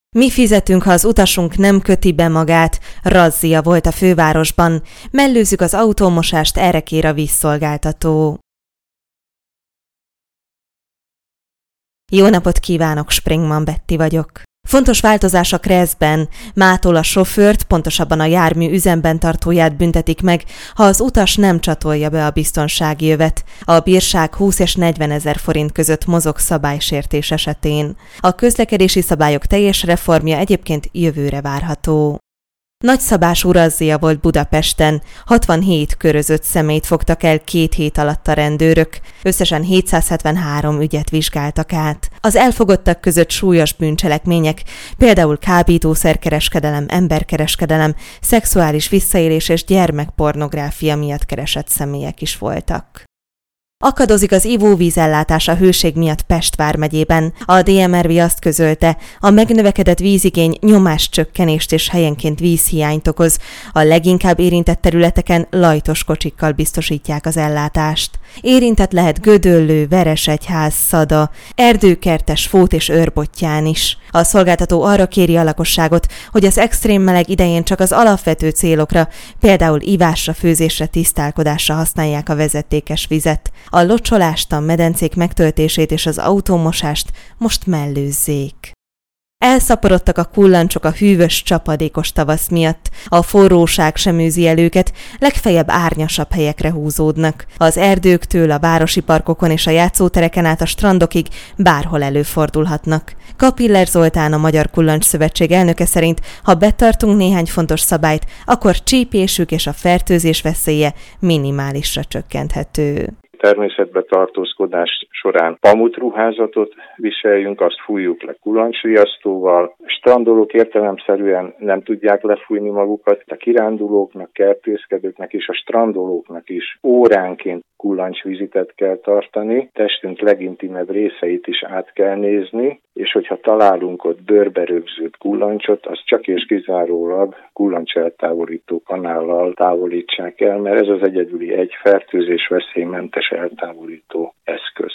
Mi fizetünk, ha az utasunk nem köti be magát, razzia volt a fővárosban, mellőzzük az autómosást, erre kér a vízszolgáltató. Jó napot kívánok, Springman Betty vagyok. Fontos változás a Kreszben. Mától a sofőrt, pontosabban a jármű üzemben tartóját büntetik meg, ha az utas nem csatolja be a biztonsági jövet. A bírság 20 és 40 000 forint között mozog szabálysértés esetén. A közlekedési szabályok teljes reformja egyébként jövőre várható. Nagyszabású razzia volt Budapesten, 67 körözött személyt fogtak el 2 hét alatt a rendőrök, összesen 773 ügyet vizsgáltak át. Az elfogottak között súlyos bűncselekmények, például kábítószerkereskedelem, emberkereskedelem, szexuális visszaélés és gyermekpornográfia miatt keresett személyek is voltak. Akadozik az ivóvízellátás a hőség miatt Pest vármegyében. A DMRV azt közölte, a megnövekedett vízigény nyomáscsökkenést és helyenként vízhiányt okoz. A leginkább érintett területeken lajtos kocsikkal biztosítják az ellátást. Érintett lehet Gödöllő, Veresegyház, Szada, Erdőkertes, Fót és Őrbottyán is. A szolgáltató arra kéri a lakosságot, hogy az extrém meleg idején csak az alapvető célokra, például ivásra, főzésre, tisztálkodásra használják a vezetékes vizet. A locsolást, a medencék megtöltését és az autómosást most mellőzzék. Elszaporodtak a kullancsok a hűvös, csapadékos tavasz miatt. A forróság sem űzi el őket, legfeljebb árnyasabb helyekre húzódnak. Az erdőktől, a városi parkokon és a játszótereken át a strandokig bárhol előfordulhatnak. Kapiller Zoltán, a Magyar Kullancs Szövetség elnöke szerint, ha betartunk néhány fontos szabályt, akkor csípésük és a fertőzés veszélye minimálisra csökkenthető. Természetbe tartózkodás során pamutruházatot viseljünk, azt fújjuk le kullancsriasztóval. Strandolók értelemszerűen nem tudják lefújni magukat, a kirándulóknak, kertészkedőknek és a strandolóknak is óránként kullancsvizitet kell tartani, testünk legintimebb részeit is át kell nézni, és hogyha találunk ott bőrbe rögzült kullancsot, azt csak és kizárólag kullancseltávolító kanállal távolítsák el, mert ez az egyedüli egy fertőzés veszélymentes eltávolító eszköz.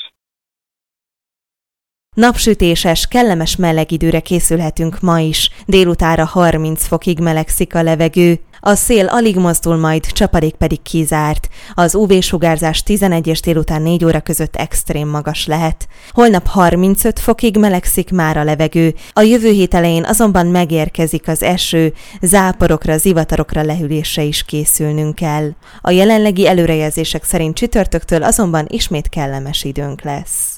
Napsütéses, kellemes meleg időre készülhetünk ma is. Délutánra 30 fokig melegszik a levegő. A szél alig mozdul majd, csapadék pedig kizárt. Az UV-sugárzás 11 és délután 4 óra között extrém magas lehet. Holnap 35 fokig melegszik már a levegő. A jövő hét elején azonban megérkezik az eső, záporokra, zivatarokra lehűlésre is készülnünk kell. A jelenlegi előrejelzések szerint csütörtöktől azonban ismét kellemes időnk lesz.